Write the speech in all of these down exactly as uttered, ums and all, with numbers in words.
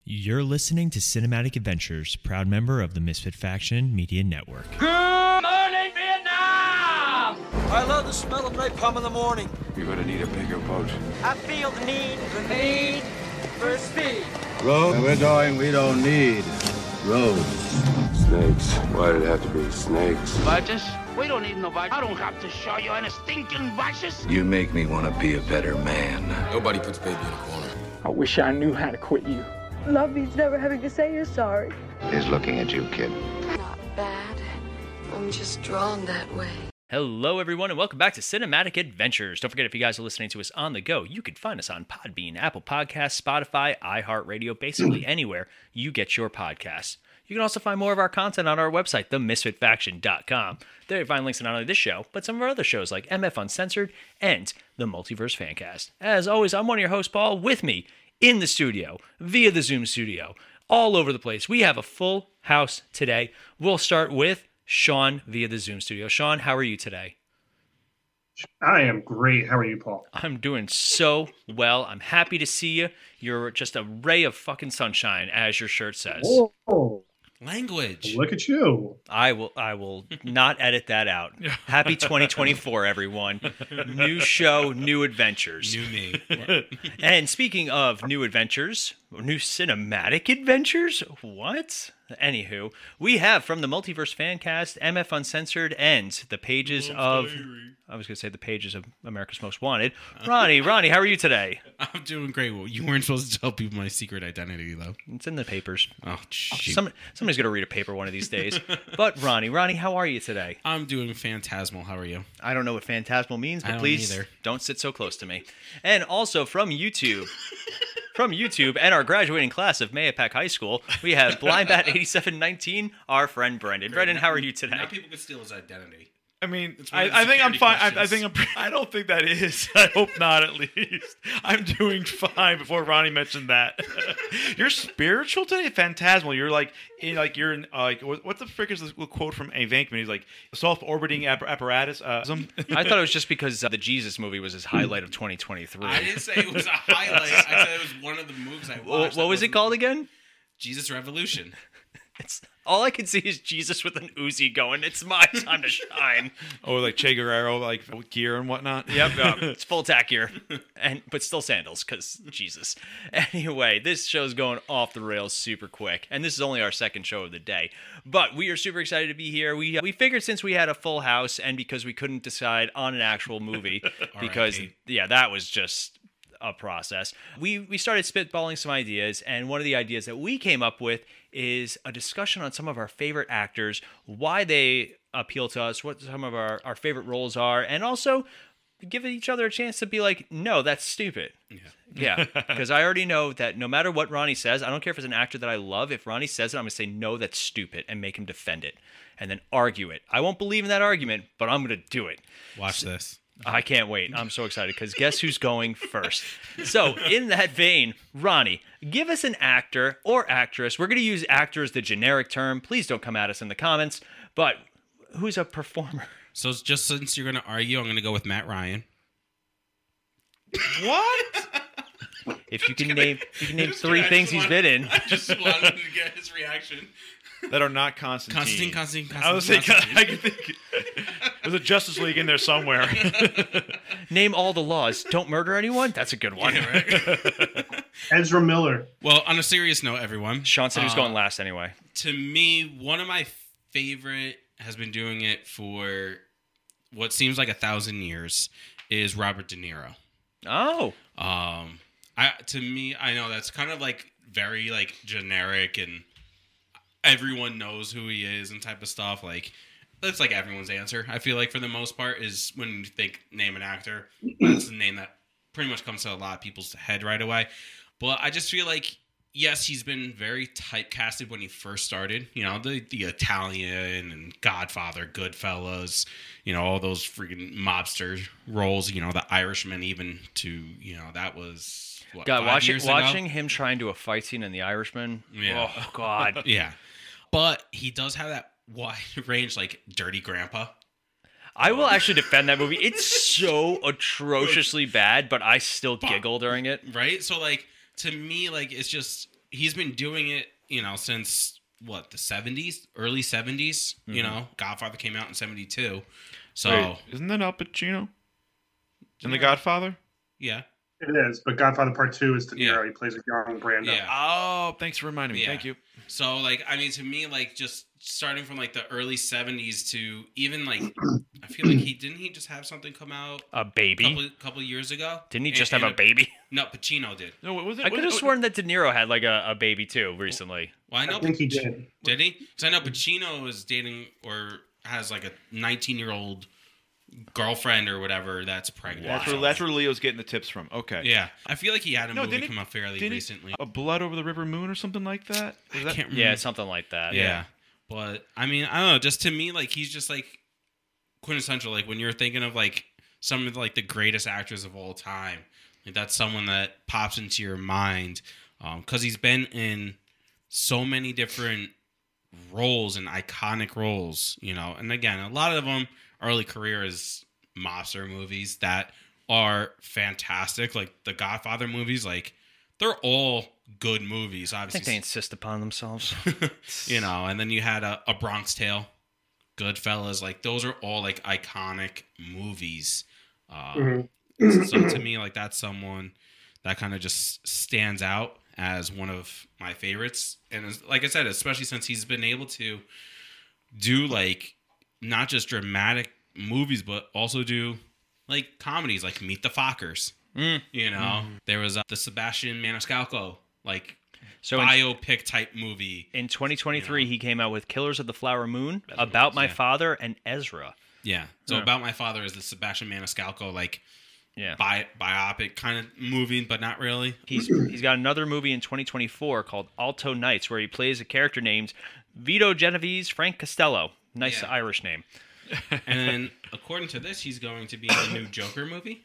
You're listening to Cinematic Adventures, proud member of the Misfit Faction Media Network. Good morning, Vietnam! I love the smell of napalm in the morning. You're gonna need a bigger boat. I feel the need, the need for speed. Road, we're going, we don't need roads. Snakes. Why did it have to be snakes? Vices? We don't need no vices. I don't have to show you any stinking vices. You make me want to be a better man. Nobody puts baby in a corner. I wish I knew how to quit you. Love means never having to say you're sorry. He's looking at you, kid. Not bad. I'm just drawn that way. Hello, everyone, and welcome back to Cinematic Adventures. Don't forget, if you guys are listening to us on the go, you can find us on Podbean, Apple Podcasts, Spotify, iHeartRadio, basically anywhere you get your podcasts. You can also find more of our content on our website, the misfit faction dot com. There you find links to not only this show, but some of our other shows like M F Uncensored and the Multiverse Fancast. As always, I'm one of your hosts, Paul. With me in the studio, via the Zoom studio, all over the place, we have a full house today. We'll start with Sean via the Zoom studio. Sean, how are you today? I am great. How are you, Paul? I'm doing so well. I'm happy to see you. You're just a ray of fucking sunshine, as your shirt says. Oh, Language. look at you. I will I will not edit that out. Happy twenty twenty-four, everyone. New show, new adventures. New me. And speaking of new adventures, new cinematic adventures? What? Anywho, we have from the Multiverse Fancast, M F Uncensored, and the pages of... I was going to say the pages of America's Most Wanted. Ronnie, Ronnie, how are you today? I'm doing great. Well, you weren't supposed to tell people my secret identity, though. It's in the papers. Oh, shoot. Some, somebody's going to read a paper one of these days. But Ronnie, Ronnie, how are you today? I'm doing phantasmal. How are you? I don't know what phantasmal means, but I don't please either. don't sit so close to me. And also from YouTube... From YouTube and our graduating class of Mayapack High School, we have Blindbat eighty-seven nineteen, our friend Brendan. Brendan, how are you today? Now people can steal his identity. I mean, It's one I, of the I think I'm security fine. I, I questions. think I'm. I don't think that is. I hope not. At least I'm doing fine. Before Ronnie mentioned that, you're spiritual today, phantasmal. You're like, in, like you're in, uh, like what, what the frick is this quote from A. Venkman? He's like self-orbiting app- apparatus. Uh, some- I thought it was just because uh, the Jesus movie was his highlight of twenty twenty-three. I didn't say it was a highlight. I said it was one of the moves I watched. What, that what was it wasn't- called again? Jesus Revolution. It's all I can see is Jesus with an Uzi going, "It's my time to shine." or like Che Guerrero, like with gear and whatnot. Yep, yep. It's full tack gear, and but still sandals, because Jesus. Anyway, this show's going off the rails super quick, and this is only our second show of the day. But we are super excited to be here. We we figured since we had a full house, and because we couldn't decide on an actual movie, because yeah, that was just a process. We we started spitballing some ideas, and one of the ideas that we came up with is a discussion on some of our favorite actors, why they appeal to us, what some of our, our favorite roles are, and also give each other a chance to be like, no, that's stupid. Yeah. Yeah, because I already know that no matter what Ronnie says, I don't care if it's an actor that I love, if Ronnie says it, I'm going to say, no, that's stupid, and make him defend it, and then argue it. I won't believe in that argument, but I'm going to do it. Watch this. I can't wait. I'm so excited because guess who's going first? So, in that vein, Ronnie, give us an actor or actress. We're going to use actor as the generic term. Please don't come at us in the comments. But who's a performer? So just since you're going to argue, I'm going to go with Matt Ryan. What? If you can name, if you can name Just three kidding. I things just he's wanted- been in. I just wanted to get his reaction. That are not Constantine. Constantine, Constantine, I was Constantine. thinking. I could think. There's a Justice League in there somewhere. Name all the laws. Don't murder anyone. That's a good one. Yeah, right? Ezra Miller. Well, on a serious note, everyone. Sean said he was uh, going last anyway. To me, one of my favorite has been doing it for what seems like a thousand years is Robert De Niro. Oh. Um, I to me, I know that's kind of like very like generic and everyone knows who he is and type of stuff. Like that's like everyone's answer. I feel like for the most part is when you think name an actor, that's the name that pretty much comes to a lot of people's head right away. But I just feel like yes, he's been very typecasted when he first started. You know, the the Italian and Godfather, Goodfellas, you know, all those freaking mobster roles. You know, the Irishman, even to you know that was what, God, five watching years watching ago? him try and do a fight scene in The Irishman. Yeah. Oh God. Yeah, but he does have that wide range, like Dirty Grandpa. I will actually defend that movie. It's so atrociously bad, but I still giggle during it. Right? So, like, to me, like, it's just he's been doing it, you know, since what the seventies, early seventies. Mm-hmm. You know, Godfather came out in seventy-two. So Wait, isn't that Al Pacino in The Godfather? Yeah. It is, but Godfather Part Two is De Niro. Yeah. He plays a young Brando. Yeah. Oh, thanks for reminding me. Yeah. Thank you. So, like, I mean, to me, like, just starting from like the early seventies to even like, I feel like he didn't he just have something come out A baby? a couple, couple years ago? Didn't he And- just have and a baby? No, Pacino did. No, what was it? I Was could have it- sworn that De Niro had like a, a baby too recently. Well, I know I think he Pac- did. Did he? Because I know Pacino is dating or has like a nineteen-year-old girlfriend or whatever that's pregnant. That's where that's where Leo's getting the tips from. Okay. Yeah, I feel like he had a No, movie didn't he- come out fairly didn't he- recently. A Blood Over the River Moon or something like that. I Was that- can't remember. Yeah, something like that. Yeah. But I mean, I don't know. Just to me, like he's just like quintessential. Like when you're thinking of like some of like the greatest actors of all time, like that's someone that pops into your mind because he's been in so many different roles and iconic roles. You know, and again, a lot of them early career is mobster movies that are fantastic. Like the Godfather movies, like they're all good movies. I Obviously, think they insist upon themselves. you know, and then you had a, a Bronx Tale, Goodfellas, like those are all like iconic movies. Uh, Mm-hmm. so to me, like that's someone that kind of just stands out as one of my favorites. And as, like I said, especially since he's been able to do like not just dramatic movies, but also do like comedies, like Meet the Fockers. Mm. You know, Mm. there was uh, the Sebastian Maniscalco like So in, biopic type movie. in twenty twenty-three, you know. he came out with Killers of the Flower Moon, About My yeah. Father, and Ezra. Yeah. So Yeah. About My Father is the Sebastian Maniscalco like Yeah. bi- biopic kind of movie, but not really. He's he's got another movie in twenty twenty-four called Alto Nights, where he plays a character named Vito Genovese Frank Costello. Nice Yeah. Irish name. And then according to this, he's going to be in the new Joker movie.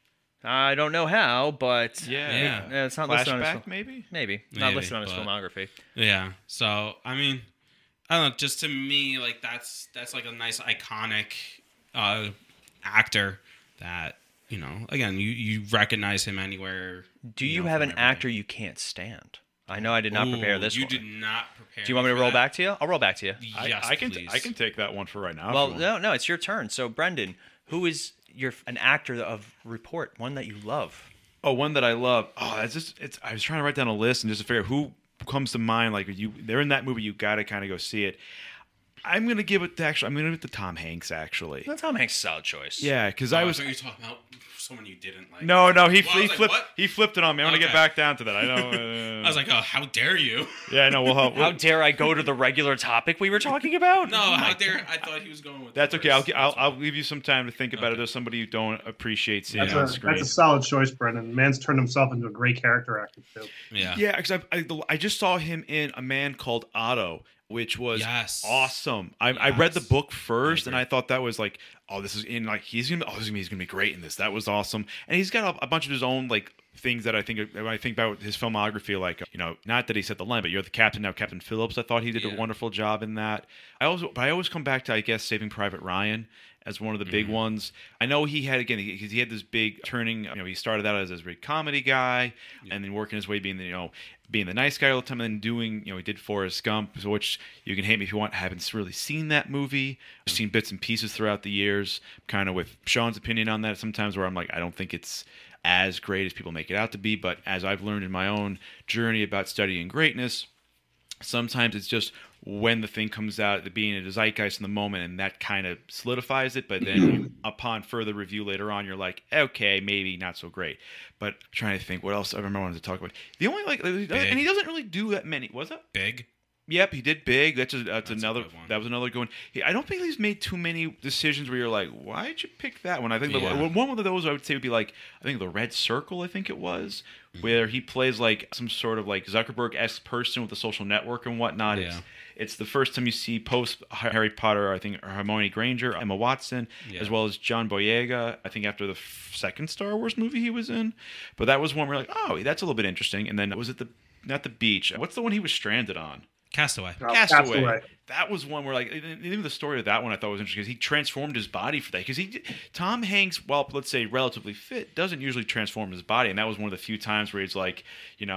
I don't know how, but Yeah. Yeah. yeah, it's not listed on his Flashback, film- maybe. maybe not Maybe, listed on his but- filmography. Yeah. So I mean, I don't know. Just to me, like that's that's like a nice iconic uh, actor that you know. Again, you you recognize him anywhere. Do you know, have from an everything. actor you can't stand? I know I did not prepare Ooh, this You one. did not prepare. Do you want me to for roll that. back to you? I'll roll back to you. Yes, I, I can please. I can take that one for right now. if Well, you want. no, no, it's your turn. So, Brendan, who is your an actor of report, one that you love? Oh, one that I love. Oh, that's just it's. I was trying to write down a list and just to figure out who comes to mind. Like you, they're in that movie. You got to kind of go see it. I'm gonna give it to actually. I'm gonna give it to Tom Hanks actually. Well, Tom Hanks is a solid choice. Yeah, because Oh, I was. thought you were talking about someone you didn't like. No, no, he, Well, I he was like, flipped. what? He flipped it on me. I'm gonna Okay. get back down to that. I know. Uh, I was like, oh, how dare you? yeah, I know. We'll, we'll, How dare I go to the regular topic we were talking about? No, how dare I thought he was going with. That's the okay. I'll, first. I'll That's I'll fine. give you some time to think about it. Okay. There's somebody you don't appreciate seeing That's on a, screen. that's a solid choice, Brendan. Man's turned himself into a great character actor too. Yeah. Yeah, because I, I I just saw him in A Man Called Otto, which was Yes. awesome. I, I read the Yes. book first, I and I thought that was like, oh, this is in like he's gonna, oh, this is gonna be, he's gonna be great in this. That was awesome, and he's got a, a bunch of his own like things that I think when I think about his filmography, like you know, not that he set the line, but You're the Captain Now, Captain Phillips. I thought he did Yeah. a wonderful job in that. I also, but I always come back to I guess Saving Private Ryan as one of the big Mm-hmm. ones. I know he had again because he had this big turning. You know, he started out as a big comedy guy, and then working his way being the you know being the nice guy all the time, and then doing you know he did Forrest Gump, which you can hate me if you want. I haven't really seen that movie. I've seen bits and pieces throughout the years, kind of with Sean's opinion on that. Sometimes where I'm like, I don't think it's as great as people make it out to be. But as I've learned in my own journey about studying greatness, sometimes it's just when the thing comes out, the being a zeitgeist in the moment, and that kind of solidifies it. But then you, upon further review later on, you're like, okay, maybe not so great. But I'm trying to think what else I remember I wanted to talk about. The only like, and he doesn't really do that many. Was that Big. Yep, he did Big. That's, a, that's, That's a another. good one. That was another good one. He, I don't think he's made too many decisions where you're like, why did you pick that one? I think Yeah. the, one of those I would say would be like, I think the Red Circle. I think it was Mm-hmm. where he plays like some sort of like Zuckerberg-esque person with a social network and whatnot. Yeah. It's, it's the first time you see post Harry Potter. I think Hermione Granger, Emma Watson, Yeah. as well as John Boyega. I think after the f- second Star Wars movie he was in, but that was one where like, oh, that's a little bit interesting. And then was it the not the beach? What's the one he was stranded on? Castaway. Oh, Castaway. Castaway. That was one where, like, even the story of that one I thought was interesting because he transformed his body for that. Because he, Tom Hanks, while let's say relatively fit, doesn't usually transform his body, and that was one of the few times where he's like, you know,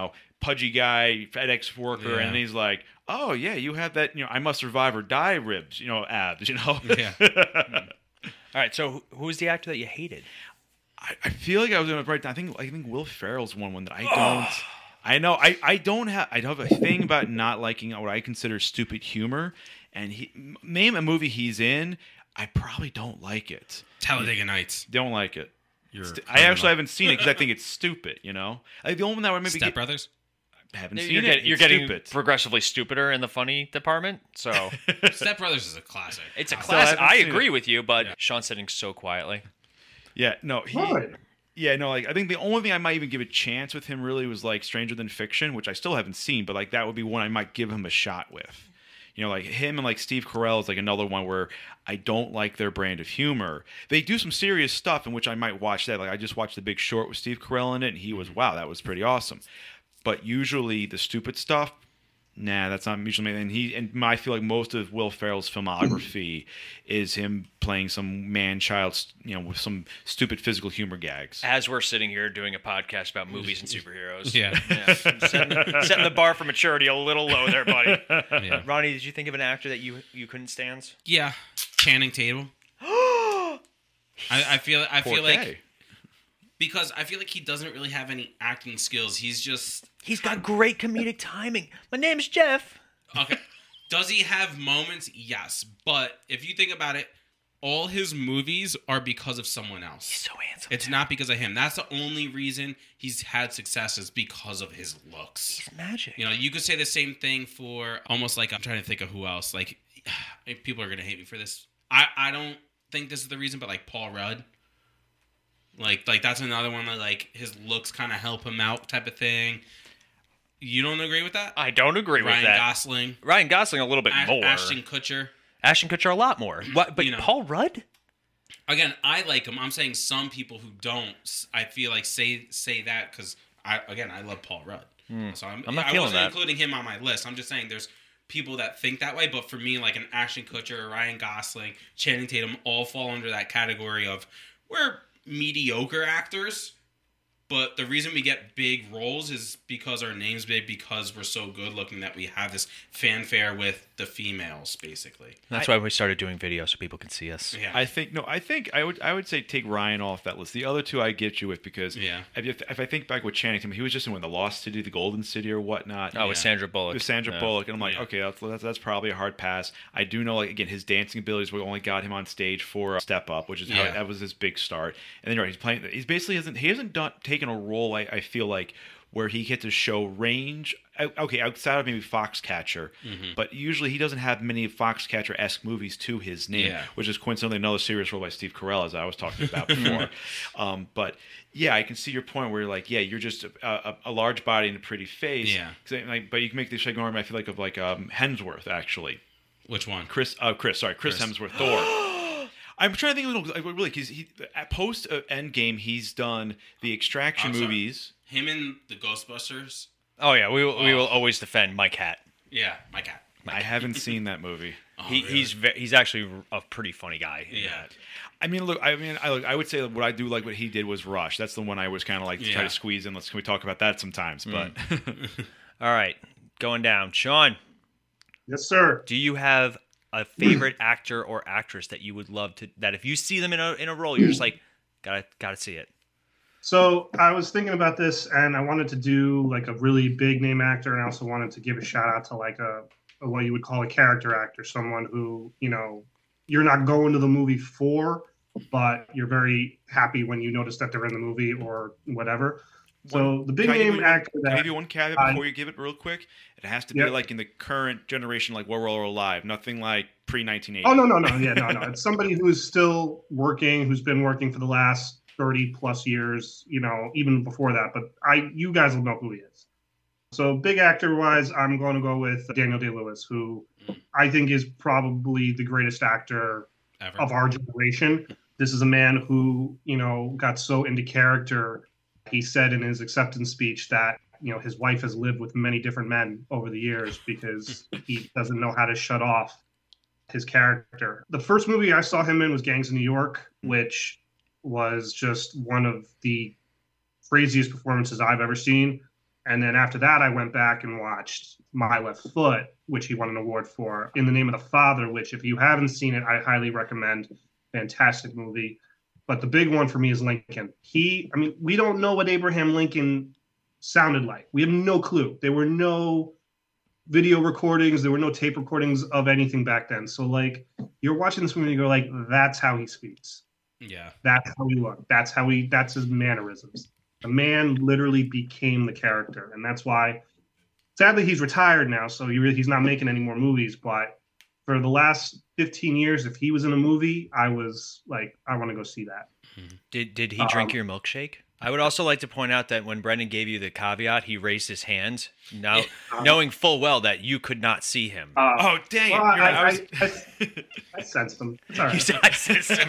pudgy guy, FedEx worker, Yeah. and he's like, "Oh yeah, you have that, you know, I must survive or die ribs, you know, abs, you know." Yeah. All right, so who- who was the actor that you hated? I, I feel like I was gonna write down. I think I think Will Ferrell's one one that I don't. I know I, I don't have I have a thing about not liking what I consider stupid humor, and he name a movie he's in, I probably don't like it. Talladega Nights. Don't like it. You're St- I actually haven't seen it because I think it's stupid. You know, I, the only one that would maybe Step get, Brothers. I haven't You're, seen get- it. you're It's getting stupid. progressively stupider in the funny department, so Step Brothers is a classic. it's a Still classic. haven't I seen agree it. with you, but Sean's sitting so quietly. Yeah, no, he. Right. Yeah, no, like I think the only thing I might even give a chance with him really was like Stranger Than Fiction, which I still haven't seen, but like that would be one I might give him a shot with. You know, like him and like Steve Carell is like another one where I don't like their brand of humor. They do some serious stuff in which I might watch that. Like I just watched The Big Short with Steve Carell in it, and he was wow, that was pretty awesome. But usually the stupid stuff, nah, that's not usually. And he and I feel like most of Will Ferrell's filmography is him playing some man-child, you know, with some stupid physical humor gags. As we're sitting here doing a podcast about movies and superheroes. Yeah. yeah. Setting, setting the bar for maturity a little low there, buddy. Yeah. Ronnie, did you think of an actor that you you couldn't stand? Yeah. Channing Tatum. I, I feel. I feel like four K. because I feel like he doesn't really have any acting skills. He's just He's got great comedic timing. My name's Jeff. okay. Does he have moments? Yes, but if you think about it, all his movies are because of someone else. He's so handsome. It's not because of him. That's the only reason he's had success is because of his looks. He's magic. You know, you could say the same thing for almost like I'm trying to think of who else. Like, people are gonna hate me for this. I I don't think this is the reason, but like Paul Rudd. Like like that's another one that like his looks kind of help him out type of thing. You don't agree with that? I don't agree Ryan with that. Gosling, Ryan Gosling a little bit Ash- more. Ashton Kutcher. Ashton Kutcher a lot more. What? But You know. Paul Rudd? Again, I like him. I'm saying some people who don't, I feel like say say that because I again I love Paul Rudd. So I'm, I'm not I feeling wasn't that. including him on my list. I'm just saying there's people that think that way, but for me, like an Ashton Kutcher, Ryan Gosling, Channing Tatum, all fall under that category of we're mediocre actors. But the reason we get big roles is because our name's big, because we're so good looking that we have this fanfare with the females, basically. That's why we started doing videos so people can see us. Yeah. I think no. I think I would. I would say take Ryan off that list. The other two I get you with because Yeah. if, if I think back with Channing Tatum, he was just in when the Lost City, the Golden City, or whatnot. Oh, with Yeah. Sandra Bullock. With Sandra Yeah. Bullock, and I'm like, Yeah. okay, that's, that's that's probably a hard pass. I do know, like again, his dancing abilities. We only got him on stage for uh, Step Up, which is how Yeah. that was his big start. And then right, he's playing. He's basically hasn't he hasn't done taken a role. I, I feel like where he gets to show range. o- Okay, outside of maybe Foxcatcher, Mm-hmm. but usually he doesn't have many Foxcatcher-esque movies to his name, Yeah. which is coincidentally another serious role by Steve Carell, as I was talking about before. um, but yeah, I can see your point where you're like, yeah, you're just a, a, a large body and a pretty face. Yeah. 'Cause I- Like, but you can make the second arm. I feel like of like um, Hemsworth actually. Which one? Chris, uh, Chris, sorry, Chris, Chris. Hemsworth, Thor. I'm trying to think of like, really because he at post uh, Endgame he's done the Extraction I'm sorry. movies. Him and the Ghostbusters. Oh yeah, we will, we Oh. will always defend Mike Hat. Yeah, my cat. I haven't seen that movie. Oh, He, really? he's ve- he's actually a pretty funny guy. in Yeah. that. I mean, look, I mean, I look, I would say what I do like what he did was Rush. That's the one I was kind of like to try Yeah. to squeeze in. Let's can we talk about that sometimes? But All right, going down. Sean, Yes, sir. do you have a favorite actor or actress that you would love to that if you see them in a in a role, you're just like gotta gotta see it? So I was thinking about this, and I wanted to do like a really big name actor, and I also wanted to give a shout out to like a, a what you would call a character actor, someone who you know you're not going to the movie for, but you're very happy when you notice that they're in the movie or whatever. So the big Can I give name you- actor Can I that give you one caveat I- before you give it real quick? It has to be Yeah. like in the current generation, like where we're all alive. Nothing like pre nineteen eighty. Oh no no no yeah no no it's somebody who's still working, who's been working for the last thirty plus years, you know, even before that. But I you guys will know who he is. So big actor wise, I'm going to go with Daniel Day-Lewis, who I think is probably the greatest actor Ever. of our generation. This is a man who, you know, got so into character. He said in his acceptance speech that, you know, his wife has lived with many different men over the years because he doesn't know how to shut off his character. The first movie I saw him in was Gangs of New York, which was just one of the craziest performances I've ever seen. And then after that, I went back and watched My Left Foot, which he won an award for, In the Name of the Father, which if you haven't seen it, I highly recommend. Fantastic movie. But the big one for me is Lincoln. He, I mean, we don't know what Abraham Lincoln sounded like. We have no clue. There were no video recordings. There were no tape recordings of anything back then. So like, you're watching this movie and you go like, that's how he speaks. Yeah. That's how he looked. That's how he, that's his mannerisms. The man literally became the character. And that's why, sadly, he's retired now. So he really, he's not making any more movies. But for the last fifteen years, if he was in a movie, I was like, I want to go see that. Did did he drink Um, your milkshake? I would also like to point out that when Brendan gave you the caveat, he raised his hand, now knowing full well that you could not see him. Uh, Oh, dang it. well, You're I, right. I was- I, I, I sensed him. It's all You right. said I sensed him.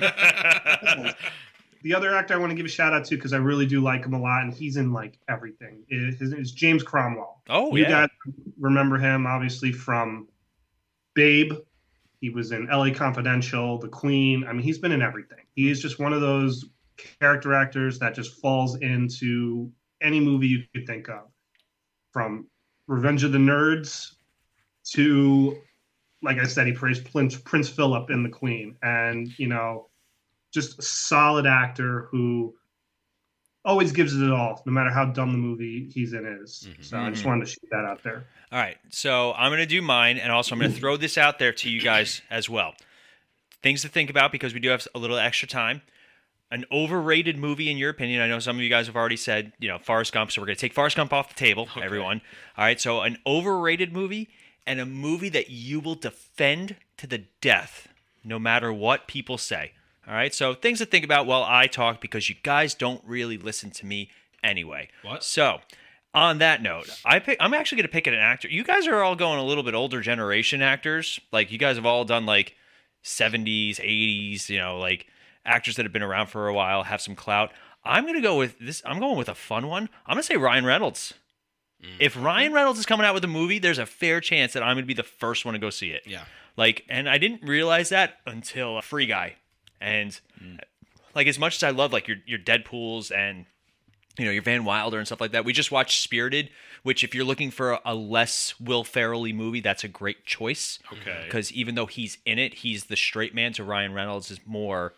The other actor I want to give a shout out to because I really do like him a lot, and he's in like everything. Is, his name is James Cromwell. Oh, you yeah. guys remember him obviously from Babe. He was in L A Confidential, The Queen. I mean, he's been in everything. He is just one of those character actors that just falls into any movie you could think of, from Revenge of the Nerds to, like I said, he plays Prince, Prince Philip in The Queen, and you know, just a solid actor who always gives it all, no matter how dumb the movie he's in is. Mm-hmm. So I just wanted to shoot that out there. All right, so I'm going to do mine, and also I'm going to throw this out there to you guys as well. Things to think about because we do have a little extra time. An overrated movie, in your opinion. I know some of you guys have already said, you know, Forrest Gump, so we're going to take Forrest Gump off the table, Okay. everyone. All right, so an overrated movie and a movie that you will defend to the death, no matter what people say. All right, so things to think about while I talk because you guys don't really listen to me anyway. What? So, on that note, I pick, I'm actually going to pick an actor. You guys are all going a little bit older generation actors. Like, you guys have all done, like, seventies, eighties, you know, like, actors that have been around for a while, have some clout. I'm going to go with this. I'm going with a fun one. I'm going to say Ryan Reynolds. Mm. If Ryan Reynolds is coming out with a movie, there's a fair chance that I'm going to be the first one to go see it. Yeah. Like, and I didn't realize that until Free Guy. And mm. like, as much as I love like your your Deadpools and you know your Van Wilder and stuff like that, we just watched Spirited, which if you're looking for a, a less Will Ferrell-y movie, that's a great choice. Okay. Because even though he's in it, he's the straight man to Ryan Reynolds is more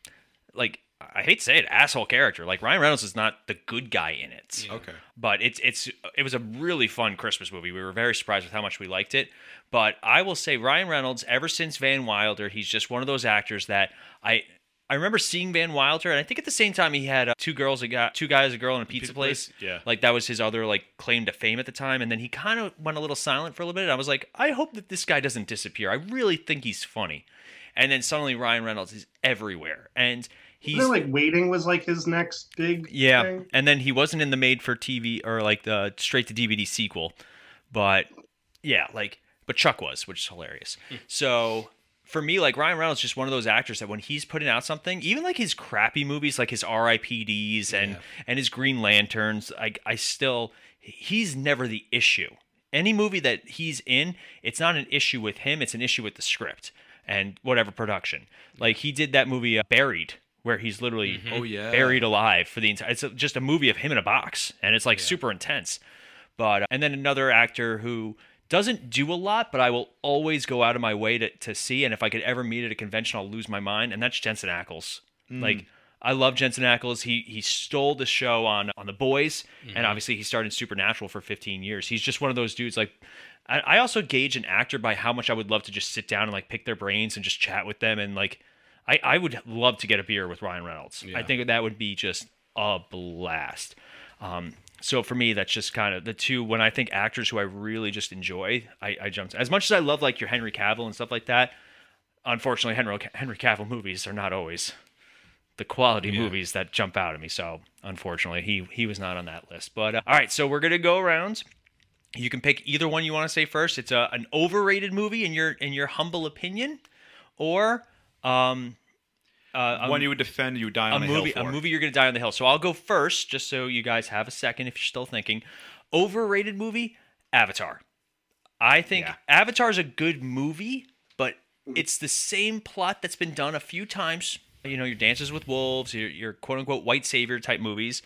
like, I hate to say it, asshole character. Like Ryan Reynolds is not the good guy in it. Yeah. Okay. But it's it's it was a really fun Christmas movie. We were very surprised with how much we liked it. But I will say Ryan Reynolds, ever since Van Wilder, he's just one of those actors that I I remember seeing Van Wilder, and I think at the same time he had uh, two girls, a guy, two guys, a girl, in a pizza, Pizza place. Place? Yeah. Like that was his other like claim to fame at the time. And then he kind of went a little silent for a little bit. And I was like, I hope that this guy doesn't disappear. I really think he's funny. And then suddenly Ryan Reynolds is everywhere, and he's Wasn't it like Waiting was like his next big yeah. thing? And then he wasn't in the made for T V or like the straight to D V D sequel, but yeah, like but Chuck was, which is hilarious. So for me, like Ryan Reynolds is just one of those actors that when he's putting out something, even like his crappy movies, like his R I P Ds and Yeah. and his Green Lanterns, I I still he's never the issue. Any movie that he's in, it's not an issue with him; it's an issue with the script and whatever production. Like he did that movie uh, Buried, where he's literally Mm-hmm. Oh, yeah. buried alive for the entire. It's a, just a movie of him in a box, and it's like Yeah. super intense. But and then another actor who doesn't do a lot, but I will always go out of my way to, to see. And if I could ever meet at a convention, I'll lose my mind. And that's Jensen Ackles. Like I love Jensen Ackles. He he stole the show on on The Boys, and obviously he started Supernatural for fifteen years. He's just one of those dudes. Like I, I also gauge an actor by how much I would love to just sit down and like pick their brains and just chat with them. And like I, I would love to get a beer with Ryan Reynolds. Yeah. I think that would be just a blast. Um, so for me, that's just kind of the two. When I think actors who I really just enjoy, I, I jump to. As much as I love like your Henry Cavill and stuff like that, unfortunately, Henry Henry Cavill movies are not always the quality Yeah. movies that jump out at me. So unfortunately, he he was not on that list. But uh, all right, so we're gonna go around. You can pick either one you want to say first. It's a an overrated movie in your in your humble opinion, or um, uh, One um, you would defend, you would die a on a movie hill for. a movie you're gonna die on the hill. So I'll go first, just so you guys have a second if you're still thinking. Overrated movie, Avatar. I think Yeah. Avatar is a good movie, but it's the same plot that's been done a few times. You know, your Dances with Wolves, your, your quote unquote white savior type movies.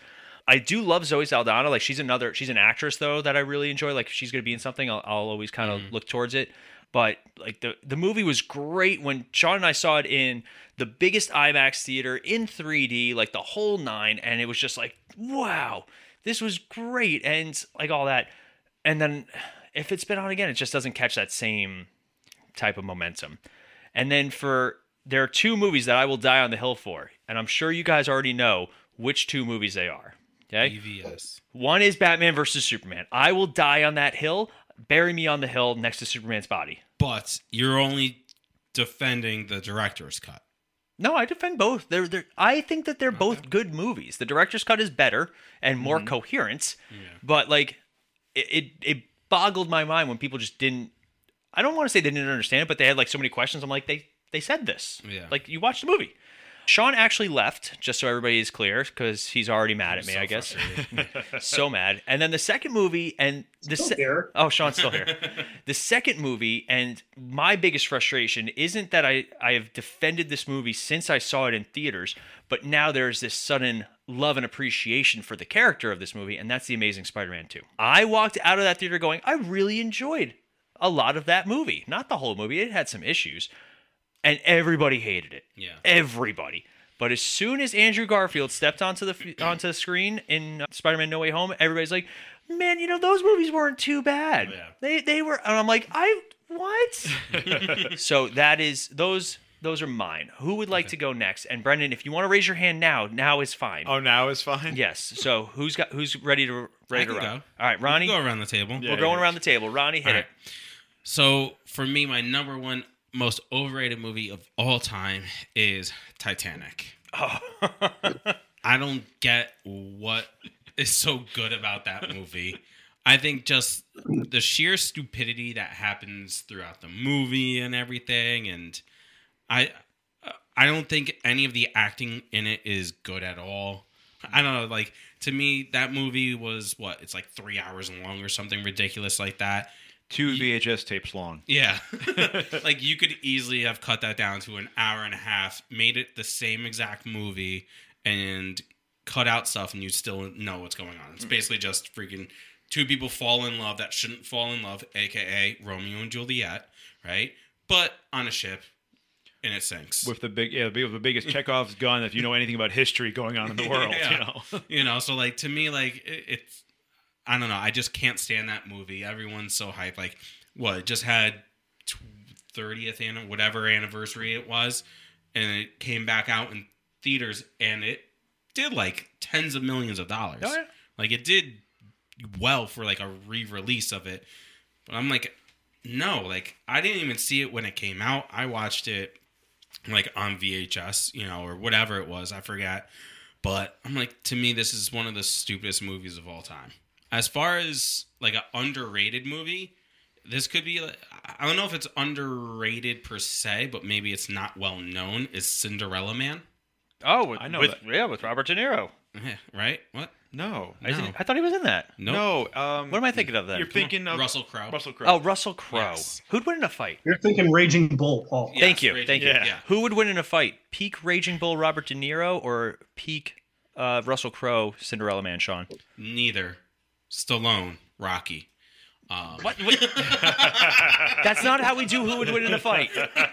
I do love Zoe Saldana. Like she's another, she's an actress though that I really enjoy. Like if she's gonna be in something, I'll, I'll always kind of mm. look towards it. But like the the movie was great when Sean and I saw it in the biggest IMAX theater in three D, like the whole nine, and it was just like, wow, this was great, and like all that. And then if it's been on again, it just doesn't catch that same type of momentum. And then for there are two movies that I will die on the hill for, and I'm sure you guys already know which two movies they are. Okay, B V S. One is Batman versus Superman. I will die on that hill. Bury me on the hill next to Superman's body. But you're only defending the director's cut. No, I defend both. They're, they're, I think that they're okay. both good movies. The director's cut is better and more mm-hmm. coherent. Yeah. But like, it, it it boggled my mind when people just didn't. I don't want to say they didn't understand it, but they had like so many questions. I'm like, they they said this. Yeah. Like you watched the movie. Sean actually left, just so everybody is clear, because he's already mad I'm at me, so I guess. So mad. And then the second movie, and the still se- here. Oh, Sean's still here. The second movie, and my biggest frustration isn't that I, I have defended this movie since I saw it in theaters, but now there's this sudden love and appreciation for the character of this movie, and that's The Amazing Spider-Man two. I walked out of that theater going, I really enjoyed a lot of that movie. Not the whole movie. It had some issues. And everybody hated it. Yeah. Everybody. But as soon as Andrew Garfield stepped onto the onto the screen in Spider-Man No Way Home, everybody's like, "Man, you know those movies weren't too bad. Yeah. They they were." And I'm like, "I what?" So that is those those are mine. Who would like to go next? And Brendan, if you want to raise your hand now, now is fine. Oh, now is fine. Yes. So who's got who's ready to ready I to can run? go. All right, Ronnie. We'll go around the table. Yeah, We're going yeah. around the table. Ronnie, hit All it. right. So for me, my number one most overrated movie of all time is Titanic. Oh. I don't get what is so good about that movie. I think just the sheer stupidity that happens throughout the movie and everything, and I I don't think any of the acting in it is good at all. I don't know, like to me that movie was what, it's like three hours long or something ridiculous like that. Two V H S tapes long. Yeah. Like, you could easily have cut that down to an hour and a half, made it the same exact movie, and cut out stuff, and you still know what's going on. It's basically just freaking two people fall in love that shouldn't fall in love, a k a. Romeo and Juliet, right? But on a ship, and it sinks. With the big, yeah, with the biggest Chekhov's gun, if you know anything about history going on in the world, yeah. you know? You know, so, like, to me, like, it, it's... I don't know. I just can't stand that movie. Everyone's so hyped. Like, what? It just had thirtieth and whatever anniversary it was, and it came back out in theaters, and it did like tens of millions of dollars. Oh, yeah. Like, it did well for like a re-release of it. But I'm like, no. Like, I didn't even see it when it came out. I watched it like on V H S, you know, or whatever it was. I forget. But I'm like, to me, this is one of the stupidest movies of all time. As far as like an underrated movie, this could be, I don't know if it's underrated per se, but maybe it's not well known, is Cinderella Man. Oh, with, I know with, that. Yeah, with Robert De Niro. Yeah, right? What? No. I, No. I thought he was in that. Nope. No. Um, What am I thinking of then? You're thinking of Russell Crowe. Russell Crowe. Oh, Russell Crowe. Yes. Who'd win in a fight? You're thinking Raging Bull, Paul. Yeah. Thank Yes, you. Raging Thank Bull, you. yeah. Who would win in a fight? Peak Raging Bull Robert De Niro or peak uh, Russell Crowe Cinderella Man Sean? Neither. Stallone, Rocky. Um, What? What? That's not how we do who would win in a fight.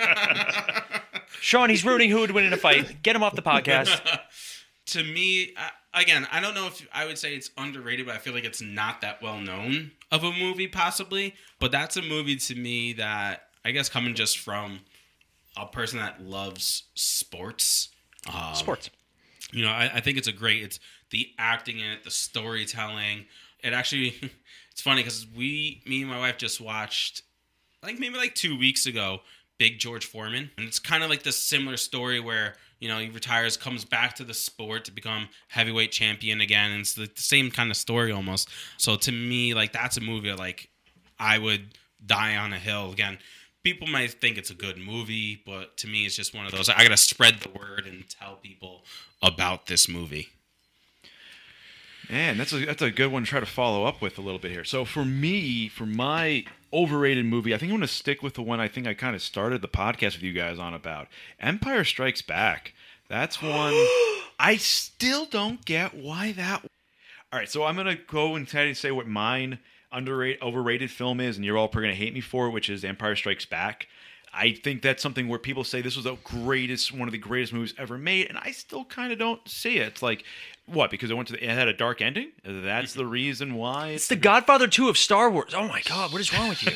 Sean, he's ruining who would win in a fight. Get him off the podcast. To me, I, again, I don't know if I would say it's underrated, but I feel like it's not that well known of a movie, possibly. But that's a movie to me that, I guess, coming just from a person that loves sports. Um, Sports. You know, I, I think it's a great, it's the acting in it, the storytelling. It actually, it's funny because we, me and my wife just watched, like maybe like two weeks ago, Big George Foreman. And it's kind of like this similar story where, you know, he retires, comes back to the sport to become heavyweight champion again. And it's the same kind of story almost. So to me, like, that's a movie that, like, I would die on a hill. Again, people might think it's a good movie, but to me, it's just one of those, I got to spread the word and tell people about this movie. Man, that's a that's a good one to try to follow up with a little bit here. So for me, for my overrated movie, I think I'm going to stick with the one I think I kind of started the podcast with you guys on about. Empire Strikes Back. That's one I still don't get why that. All right, so I'm gonna go and tell you say what mine underrated, overrated film is, and you're all probably gonna hate me for it, which is Empire Strikes Back. I think that's something where people say this was the greatest, one of the greatest movies ever made, and I still kind of don't see it. It's like, what? Because it went to the, it had a dark ending. That's the reason why. It's the Godfather two of Star Wars. Oh my God, what is wrong with you?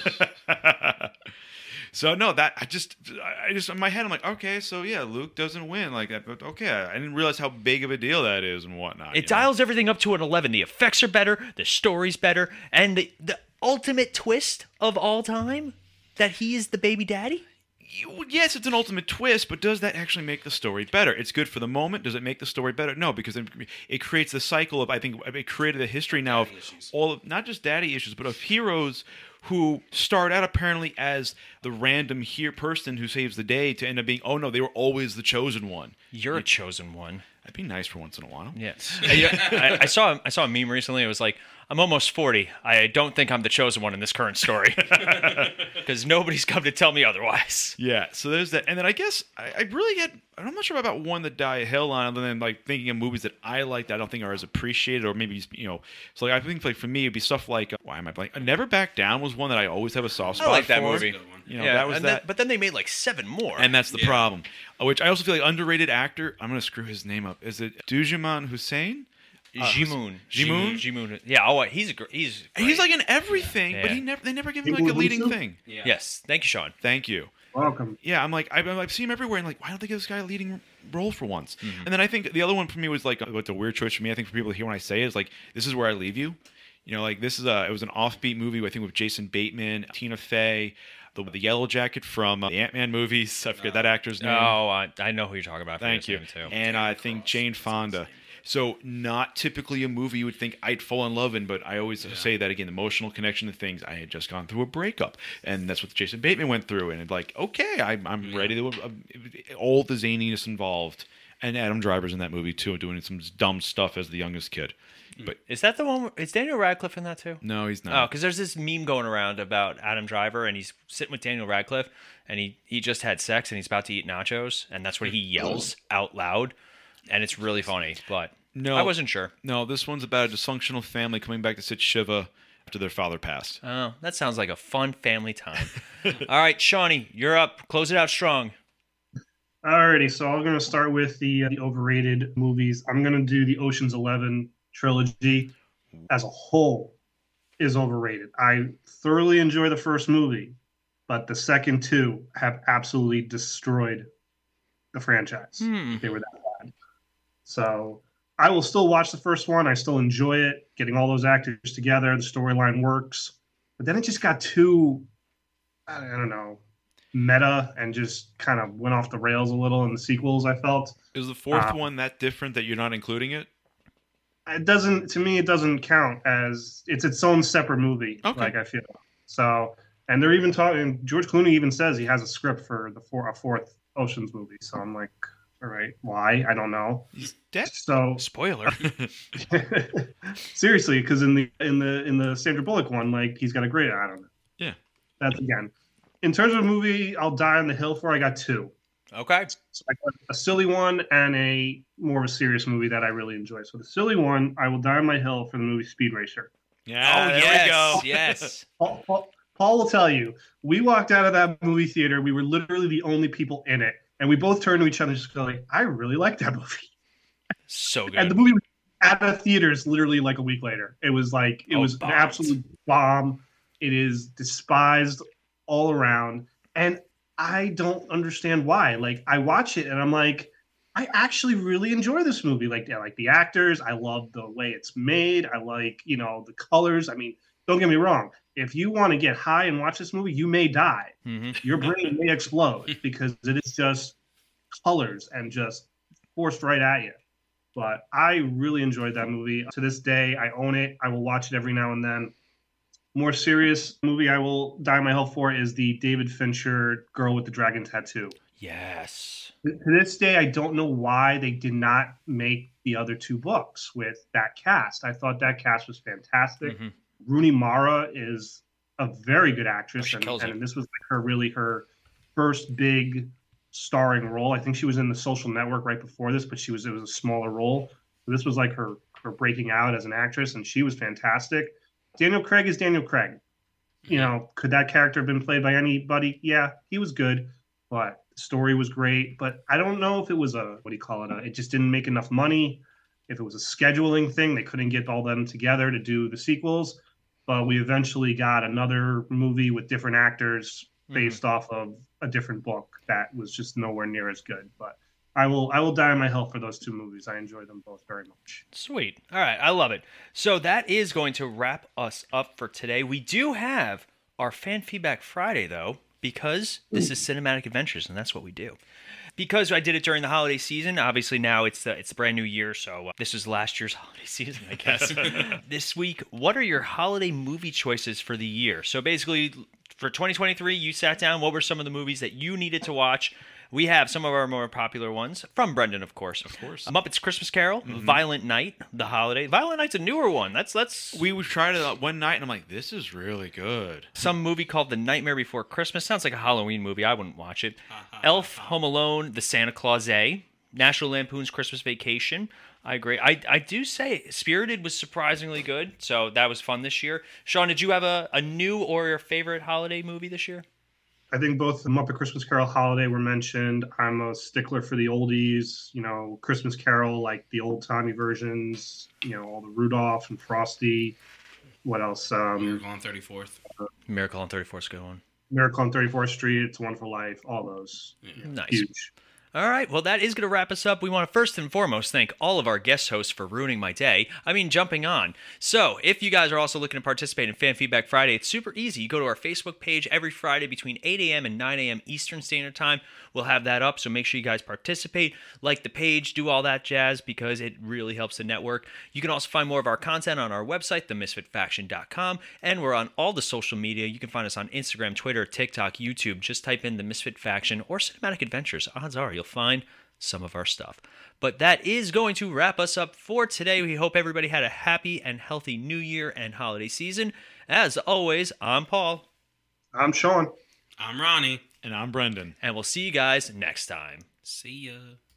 So no, that I just, I just in my head I'm like, okay, so yeah, Luke doesn't win like that, but okay, I didn't realize how big of a deal that is and whatnot. It dials know? everything up to an eleven. The effects are better, the story's better, and the the ultimate twist of all time that he is the baby daddy. Yes, it's an ultimate twist, but does that actually make the story better? It's good for the moment. Does it make the story better? No, because it, it creates the cycle of, I think, it created a history now of all of, not just daddy issues, but of heroes who start out apparently as the random here person who saves the day to end up being, oh no, they were always the chosen one. You're like, a chosen one. I'd be nice for once in a while. Yes. I, I saw I saw a meme recently. It was like, I'm almost forty. I don't think I'm the chosen one in this current story. Because nobody's come to tell me otherwise. Yeah, so there's that. And then I guess I, I really had, I'm not sure about one that die a hill on, other than like thinking of movies that I like that I don't think are as appreciated, or maybe, you know, so like I think like for me it'd be stuff like, uh, why am I blank? Never Back Down was one that I always have a soft spot I like that for. movie. You know, yeah, that was and that. Then, but then they made like seven more. And that's the Yeah. problem. Uh, Which I also feel like underrated actor, I'm going to screw his name up. Is it Dujaman Hussein? Uh, Jimoon. Jimoon? Jimoon. Yeah. Oh, he's a gr- he's. Great. He's like in everything, but Yeah. he never they never give him like a leading thing. Yeah. Yes. Thank you, Sean. Thank you. Welcome. Yeah, I'm like, I've, I've seen him everywhere, and like, why don't they give this guy a leading role for once? Mm-hmm. And then I think the other one for me was like, what's a weird choice for me, I think for people to hear when I say it, is like, This Is Where I Leave You. You know, like, this is a, it was an offbeat movie, I think, with Jason Bateman, Tina Fey, the, the Yellow Jacket from uh, the Ant-Man movies. I forget that actor's name. Oh, I, I know who you're talking about. Thank you. Too. And I think Jane Fonda. So not typically a movie you would think I'd fall in love in, but I always yeah. say that again, emotional connection to things. I had just gone through a breakup, and that's what Jason Bateman went through. And it's like, okay, I, I'm yeah. ready to uh, all the zaniness involved. And Adam Driver's in that movie too, doing some dumb stuff as the youngest kid. But is that the one? Is Daniel Radcliffe in that too? No, he's not. Oh, because there's this meme going around about Adam Driver, and he's sitting with Daniel Radcliffe, and he he just had sex, and he's about to eat nachos, and that's what he yells out loud, and it's really funny. But no, I wasn't sure. No, this one's about a dysfunctional family coming back to sit Shiva after their father passed. Oh, that sounds like a fun family time. All right, Shawnee, you're up. Close it out strong. Alrighty, so I'm going to start with the uh, the overrated movies. I'm going to do the Ocean's Eleven trilogy as a whole is overrated. I thoroughly enjoy the first movie, but the second two have absolutely destroyed the franchise. Hmm. They were that bad. So I will still watch the first one. I still enjoy it. Getting all those actors together, the storyline works. But then it just got too, I don't know, meta and just kind of went off the rails a little in the sequels, I felt. Is the fourth uh, one that different that you're not including it? It doesn't, to me, it doesn't count as, it's its own separate movie, okay. like I feel. So, and they're even talking, George Clooney even says he has a script for the four, a fourth Ocean's movie. So I'm like, all right, why? I don't know. He's dead. So spoiler. Seriously, because in the in the in the Sandra Bullock one, like he's got a great, I don't know. Yeah. That's again. In terms of a movie, I'll die on the hill for. I got two. Okay. So I got a silly one and a more of a serious movie that I really enjoy. So the silly one, I will die on my hill for the movie Speed Racer. Yeah. Oh, there yes, we go. Yes. Paul, Paul, Paul will tell you, we walked out of that movie theater. We were literally the only people in it. And we both turned to each other and just go like, I really like that movie. So good. And the movie was at the theaters literally like a week later. It was like, it oh, was bombed. an absolute bomb. It is despised all around. And I don't understand why. Like, I watch it and I'm like, I actually really enjoy this movie. Like, I like the actors. I love the way it's made. I like, you know, the colors. I mean, don't get me wrong. If you want to get high and watch this movie, you may die. Mm-hmm. Your brain may explode because it is just colors and just forced right at you. But I really enjoyed that movie. To this day, I own it. I will watch it every now and then. More serious movie I will die on my hill for is the David Fincher Girl with the Dragon Tattoo. Yes. To this day, I don't know why they did not make the other two books with that cast. I thought that cast was fantastic. Mm-hmm. Rooney Mara is a very good actress, oh, and, and this was like her really her first big starring role. I think she was in The Social Network right before this, but she was it was a smaller role. So this was like her or breaking out as an actress, and she was fantastic. Daniel Craig is Daniel Craig. You know, could that character have been played by anybody? Yeah, he was good, but the story was great. But I don't know if it was a, what do you call it? A, it just didn't make enough money. If it was a scheduling thing, they couldn't get all them together to do the sequels. But we eventually got another movie with different actors based mm-hmm. off of a different book that was just nowhere near as good. But I will I will die on my hell for those two movies. I enjoy them both very much. Sweet. All right. I love it. So that is going to wrap us up for today. We do have our Fan Feedback Friday, though, because this Ooh. is Cinematic Adventures, and that's what we do. Because I did it during the holiday season, obviously now it's the, it's a brand new year, so uh, this was last year's holiday season, I guess. This week, what are your holiday movie choices for the year? So basically, for twenty twenty-three, you sat down, what were some of the movies that you needed to watch? We have some of our more popular ones from Brendan, of course. Of course. Muppets Christmas Carol, mm-hmm. Violent Night, The Holiday. Violent Night's a newer one. That's that's. We we tried it one night, and I'm like, this is really good. Some movie called The Nightmare Before Christmas. Sounds like a Halloween movie. I wouldn't watch it. Elf, Home Alone, The Santa Claus A, National Lampoon's Christmas Vacation. I agree. I I do say Spirited was surprisingly good, so that was fun this year. Sean, did you have a, a new or your favorite holiday movie this year? I think both the Muppet Christmas Carol Holiday were mentioned. I'm a stickler for the oldies, you know, Christmas Carol, like the old-timey versions, you know, all the Rudolph and Frosty. What else? Um, Miracle on thirty-fourth. Uh, Miracle on thirty-fourth is a good one. Miracle on thirty-fourth Street, It's a Wonderful Life, all those. Yeah. Nice. Huge. All right, well, that is going to wrap us up. We want to first and foremost thank all of our guest hosts for ruining my day. I mean, jumping on. So, if you guys are also looking to participate in Fan Feedback Friday, it's super easy. You go to our Facebook page every Friday between eight a.m. and nine a.m. Eastern Standard Time. We'll have that up, so make sure you guys participate, like the page, do all that jazz, because it really helps the network. You can also find more of our content on our website, the misfit faction dot com, and we're on all the social media. You can find us on Instagram, Twitter, TikTok, YouTube. Just type in The Misfit Faction or Cinematic Adventures. Odds are you'll find some of our stuff. But that is going to wrap us up for today. We hope everybody had a happy and healthy new year and holiday season. As always, I'm Paul. I'm Sean. I'm Ronnie. And I'm Brendan. And we'll see you guys next time. See ya.